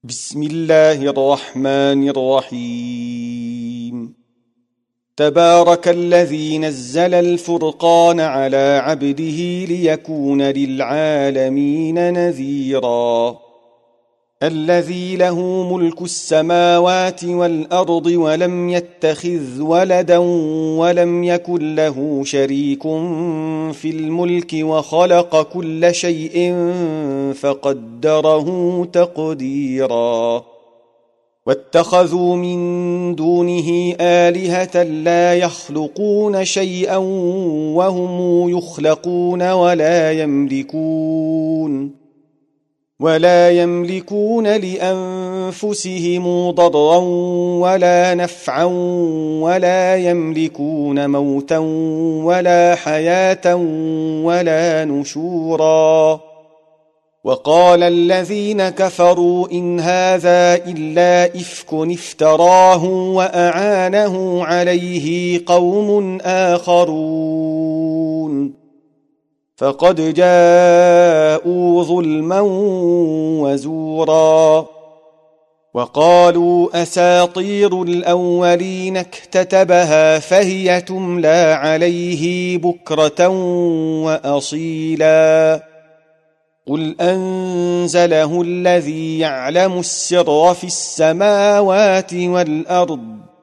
بسم الله الرحمن الرحيم. تبارك الذي نزل الفرقان على عبده ليكون للعالمين نذيرا. الذي له ملك السماوات والأرض ولم يتخذ ولدا ولم يكن له شريك في الملك وخلق كل شيء فقدره تقديرا. واتخذوا من دونه آلهة لا يخلقون شيئا وهم يخلقون ولا يملكون لأنفسهم ضرا ولا نفعا ولا يملكون موتا ولا حياة ولا نشورا. وقال الذين كفروا إن هذا إلا إفك افتراه وأعانه عليه قوم آخرون فقد جاءوا ظلما وزورا. وقالوا أساطير الأولين اكتتبها فهي تملى عليه بكرة وأصيلا. قل أنزله الذي يعلم السر في السماوات والأرض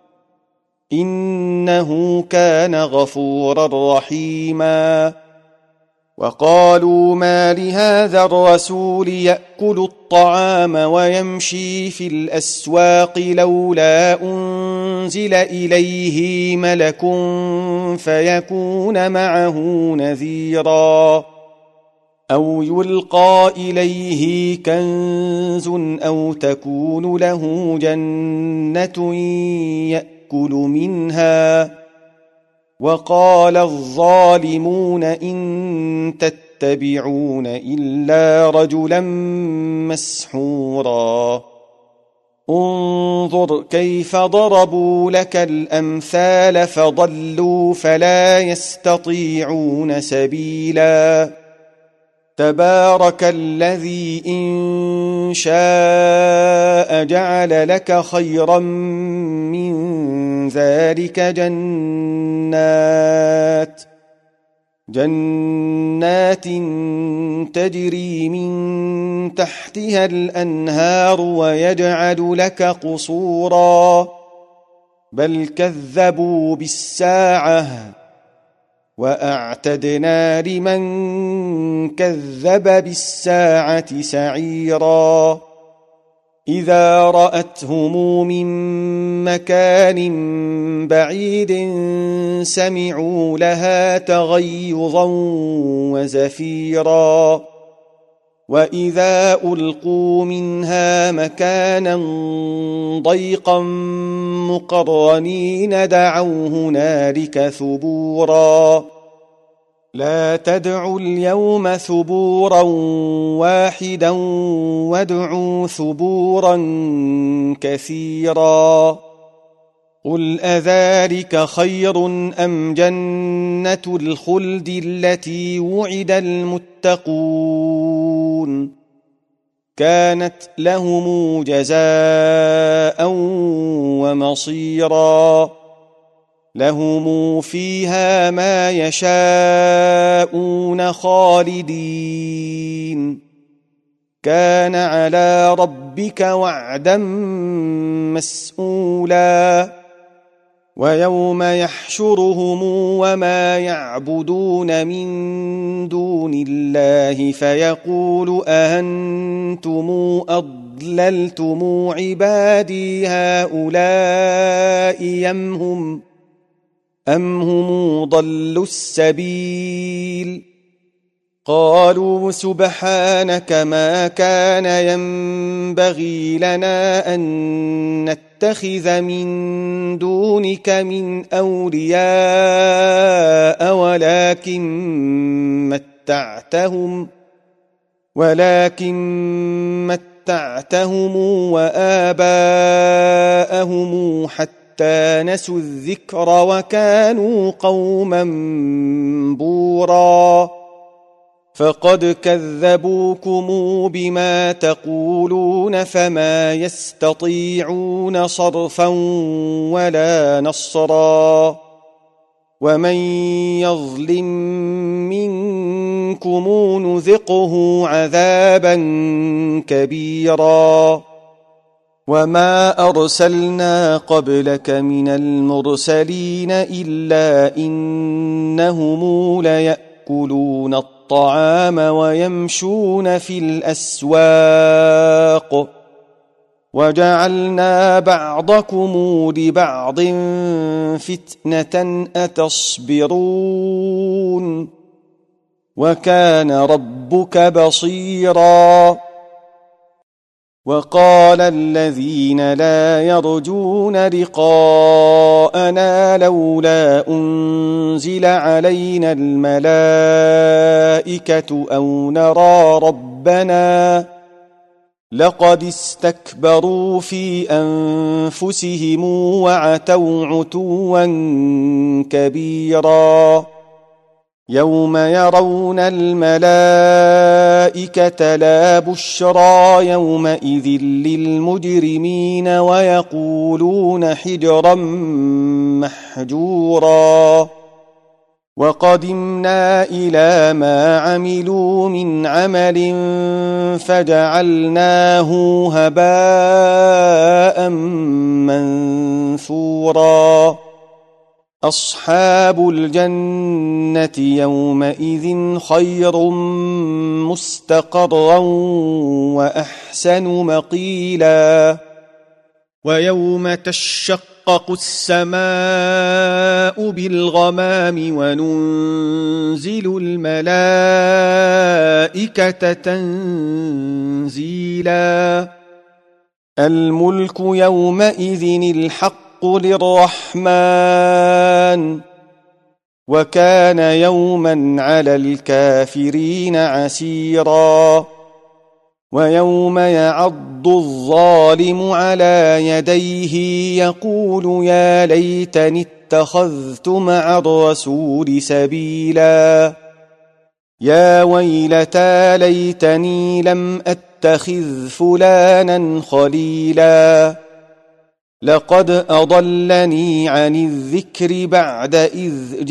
إنه كان غفورا رحيما. وقالوا ما لهذا الرسول يأكل الطعام ويمشي في الأسواق لولا أنزل إليه ملك فيكون معه نذيرا. أو يلقى إليه كنز أو تكون له جنة يأكل منها. وقال الظالمون إن تتبعون إلا رجلا مسحورا. انظر كيف ضربوا لك الأمثال فضلوا فلا يستطيعون سبيلا. تبارك الذي إن شاء جعل لك خيرا من ذلك جنات تجري من تحتها الأنهار ويجعل لك قصورا بل كذبوا بالساعة وأعتدنا لمن كذب بالساعة سعيرا. إذا رأتهم من مكان بعيد سمعوا لها تغيظا وزفيرا. وإذا ألقوا منها مكانا ضيقا مقرنين دعوا هنالك ثبورا. لا تدعوا اليوم ثبورا واحدا وادعوا ثبورا كثيرا. قل أذلك خير أم جنة الخلد التي وعد المتقون كانت لهم جزاء ومصيرا. لهم فيها ما يشاءون خالدين كان على ربك وعدا مسئولا. ويوم يحشرهم وما يعبدون من دون الله فيقول أأنتم أضللتم عبادي هؤلاء أم هم ضلوا السبيل. قالوا سبحانك ما كان ينبغي لنا أن نتخذ من دونك من أولياء ولكن متعتهم وآباءهم حتى نسوا الذكر وكانوا قوما بورا. فقد كذبوكم بما تقولون فما يستطيعون صرفا ولا نصرا ومن يظلم منكم نذقه عذابا كبيرا وما أرسلنا قبلك من المرسلين إلا إنهم ليأكلون الطعام ويمشون في الأسواق وجعلنا بعضكم لبعض فتنة أتصبرون وكان ربك بصيرا وقال الذين لا يرجون لقاءنا لولا أنزل علينا الملائكة أو نرى ربنا لقد استكبروا في أنفسهم وعتوا عتوا كبيرا يوم يرون الملائكة لا بشرى يومئذ للمجرمين ويقولون حجرا محجورا وقدمنا إلى ما عملوا من عمل فجعلناه هباء منثورا أصحاب الجنة يومئذ خير مستقرا وأحسن مقيلا ويوم تشقق السماء بالغمام وننزل الملائكة تنزيلا الملك يومئذ الحق للرحمن وكان يوما على الكافرين عسيرا ويوم يعض الظالم على يديه يقول يا ليتني اتخذت مع الرسول سبيلا يا ويلتى ليتني لم أتخذ فلانا خليلا لقد أضلني عن الذكر بعد إذ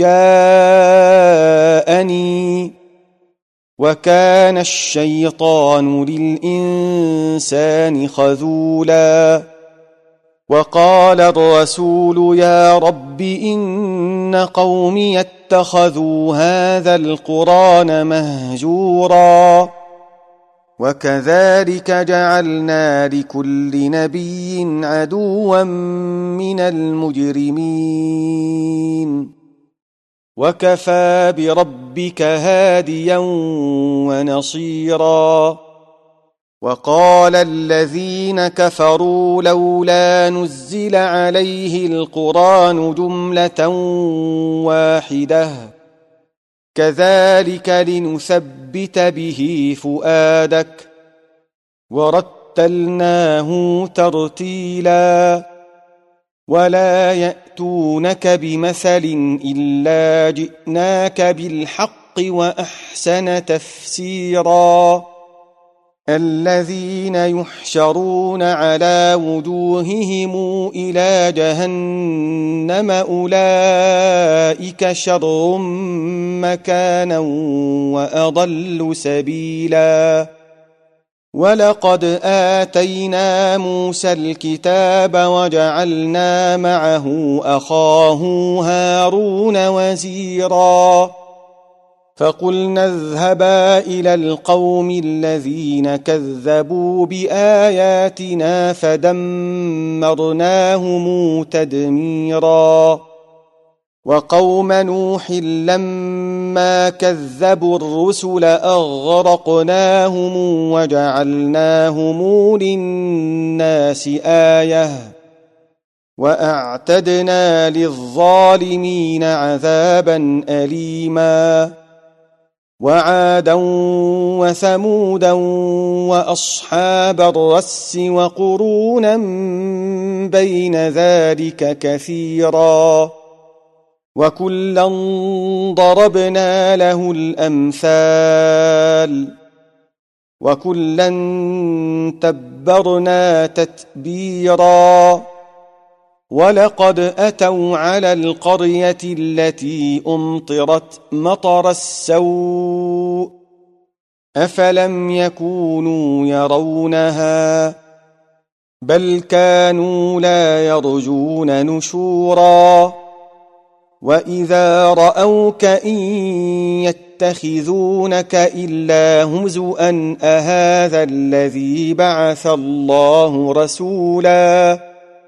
جاءني وكان الشيطان للإنسان خذولا وقال الرسول يا رب إن قومي اتخذوا هذا القرآن مهجورا وكذلك جعلنا لكل نبي عدوا من المجرمين وكفى بربك هاديا ونصيرا وقال الذين كفروا لولا نزل عليه القرآن جملة واحدة كذلك لنثبت به فؤادك ورتلناه ترتيلا ولا يأتونك بمثل إلا جئناك بالحق وأحسن تفسيرا الذين يحشرون على وجوههم إلى جهنم أولئك شر مكانا وأضل سبيلا ولقد آتينا موسى الكتاب وجعلنا معه أخاه هارون وزيرا فقلنا اذهبا إلى القوم الذين كذبوا بآياتنا فدمرناهم تدميرا وقوم نوح لما كذبوا الرسل أغرقناهم وجعلناهم للناس آية وأعتدنا للظالمين عذابا أليما وعادا وثمودا وأصحاب الرس وقرونا بين ذلك كثيرا وكلا ضربنا له الأمثال وكلا تبرنا تتبيرا ولقد أتوا على القرية التي أمطرت مطر السوء أفلم يكونوا يرونها بل كانوا لا يرجون نشورا وإذا رأوك إن يتخذونك إلا هزؤا أهذا الذي بعث الله رسولا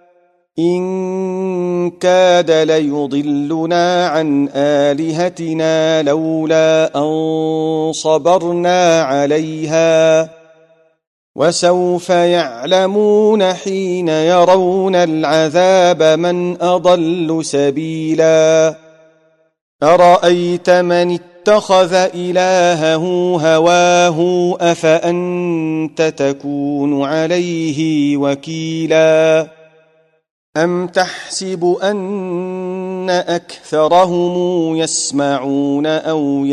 إن كاد ليضلنا عن آلهتنا لولا أن صبرنا عليها وسوف يعلمون حين يرون العذاب من أضل سبيلا أرأيت من اتخذ إلهه هواه أفأنت تكون عليه وكيلا أم تحسب أن أكثرهم يسمعون أو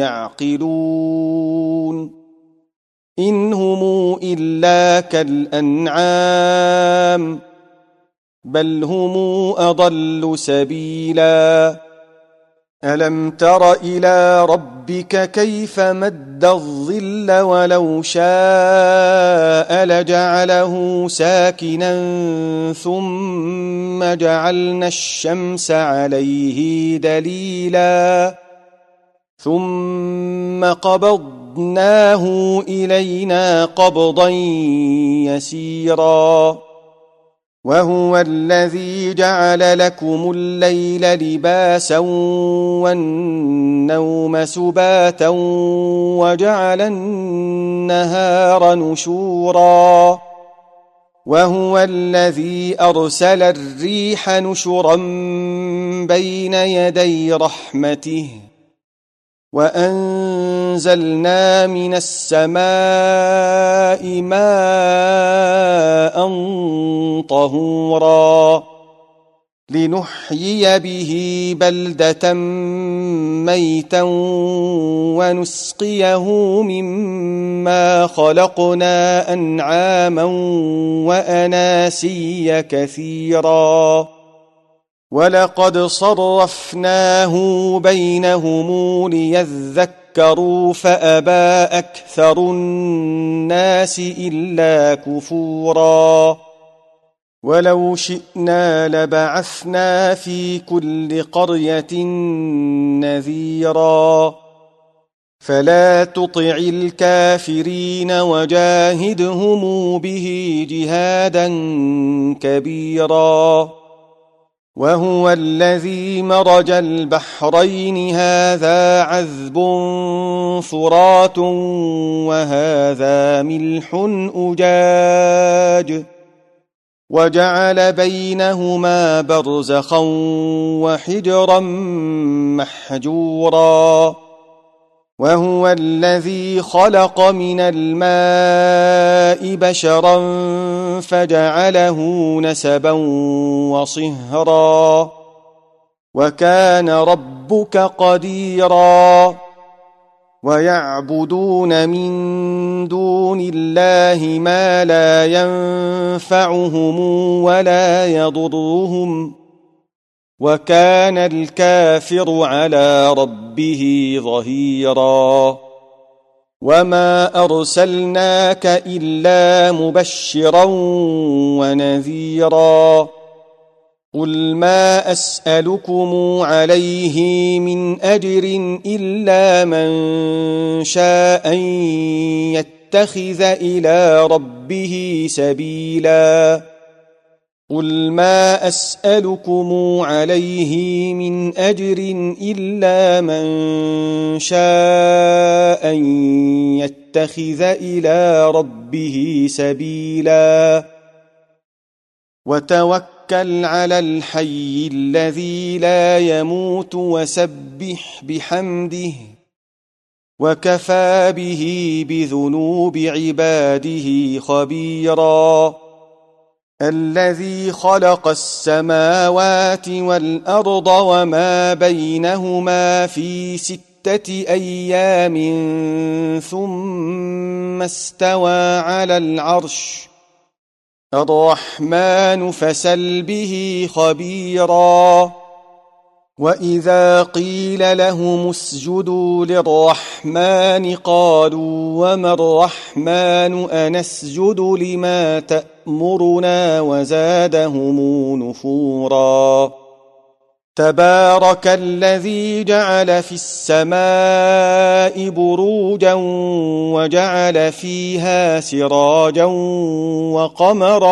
يعقلون إن هم إلا كالأنعام بل هم أضل سبيلا ألم تر إلى ربك كيف مد الظل ولو شاء لجعله ساكنا ثم جعلنا الشمس عليه دليلا ثم قبضناه إلينا قبضا يسيرا وهو الذي جعل لكم الليل لباسا والنوم سباتا وجعل النهار نشورا وهو الذي أرسل الريح نشرا بين يدي رحمته وأنزلنا من السماء ماء طهورا لنحيي به بلدة ميتا ونسقيه مما خلقنا أنعاما وأناسيا كثيرا ولقد صرفناه بينهم ليذكروا فأبى أكثر الناس إلا كفورا ولو شئنا لبعثنا في كل قرية نذيرا فلا تطع الكافرين وجاهدهم به جهادا كبيرا وهو الذي مرج البحرين هذا عذب فرات وهذا ملح أجاج وجعل بينهما برزخا وحجرا محجورا وهو الذي خلق من الماء بشرا فجعله نسبا وصهرا وكان ربك قديرا ويعبدون من دون الله ما لا ينفعهم ولا يضرهم وكان الكافر على ربه ظهيرا وما أرسلناك إلا مبشرا ونذيرا قل ما أسألكم عليه من أجر إلا من شاء أن يتخذ إلى ربه سبيلا قل ما أسألكم عليه من أجر إلا من شاء أن يتخذ إلى ربه سبيلا وتوكل على الحي الذي لا يموت وسبح بحمده وكفى به بذنوب عباده خبيرا الذي خلق السماوات والأرض وما بينهما في 6 أيام ثم استوى على العرش الرحمن فسل به خبيرا. وإذا قيل لهم اسجدوا للرحمن قالوا وما الرحمن أنسجد لما تأمرنا وزادهم نفورا. تبارك الذي جعل في السماء بروجا وجعل فيها سراجا وقمرا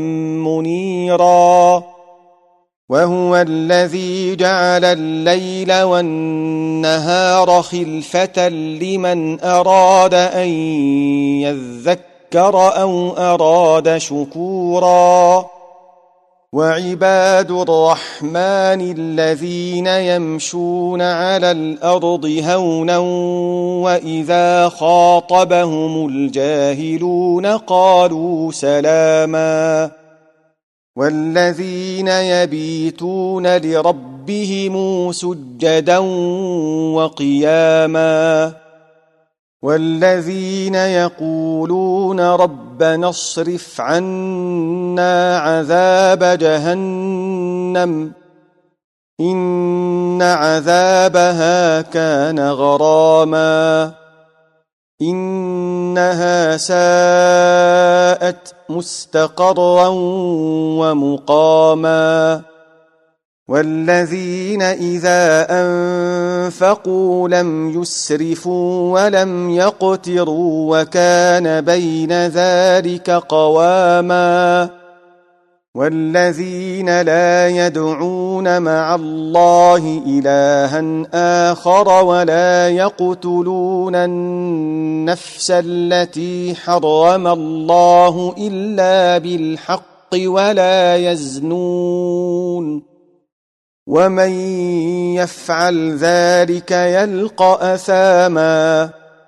منيرا. وهو الذي جعل الليل والنهار خلفة لمن أراد أن يذكر أو أراد شكورا. وعباد الرحمن الذين يمشون على الأرض هونا وإذا خاطبهم الجاهلون قالوا سلاما. والذين يبيتون لربهم سجدا وقياما. والذين يقولون ربنا اصرف عنا عذاب جهنم إن عذابها كان غراما إنها ساءت مستقرا ومقاما. والذين إذا أنفقوا لم يسرفوا ولم يقتروا وكان بين ذلك قواما. والذين لا يدعون مع الله إلها آخر ولا يقتلون النفس التي حرم الله إلا بالحق ولا يزنون ومن يفعل ذلك يلقى أثاما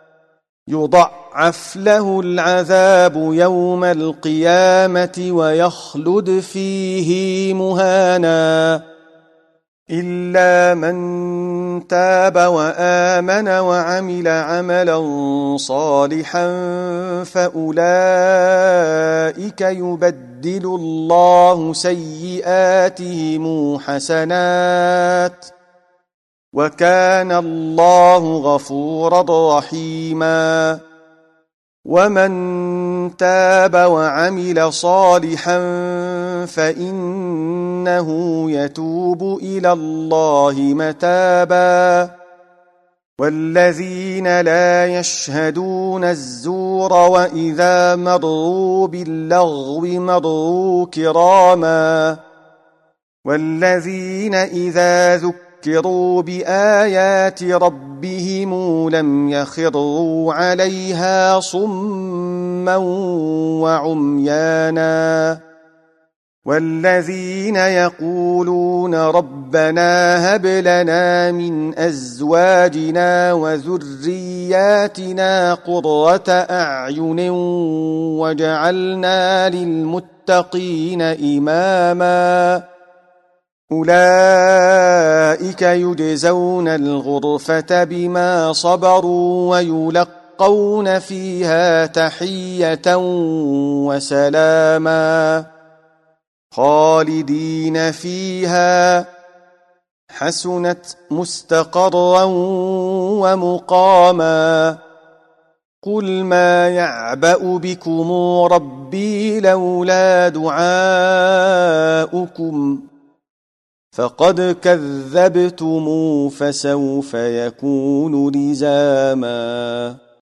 يضعف له العذاب يوم القيامة ويخلد فيه مهانا إلا من تاب وآمن وعمل عملا صالحا فأولئك يبدل الله سيئاتهم حسنات وكان الله غفورا رحيما. ومن تاب وعمل صالحا فإنه يتوب إلى الله متابا. والذين لا يشهدون الزور وإذا مروا باللغو مروا كراما. والذين إذا ذكروا بآيات ربهم لم يخروا عليها صما وعميانا. والذين يقولون ربنا هب لنا من أزواجنا وذرياتنا قرة أعين واجعلنا للمتقين إماما. أولئك يجزون الغرفة بما صبروا ويلقون فيها تحية وسلاما خالدين فيها حسنت مستقرا ومقاما. قل ما يعبأ بكم ربي لولا دعاؤكم فقد كذبتم فسوف يكون لزاما.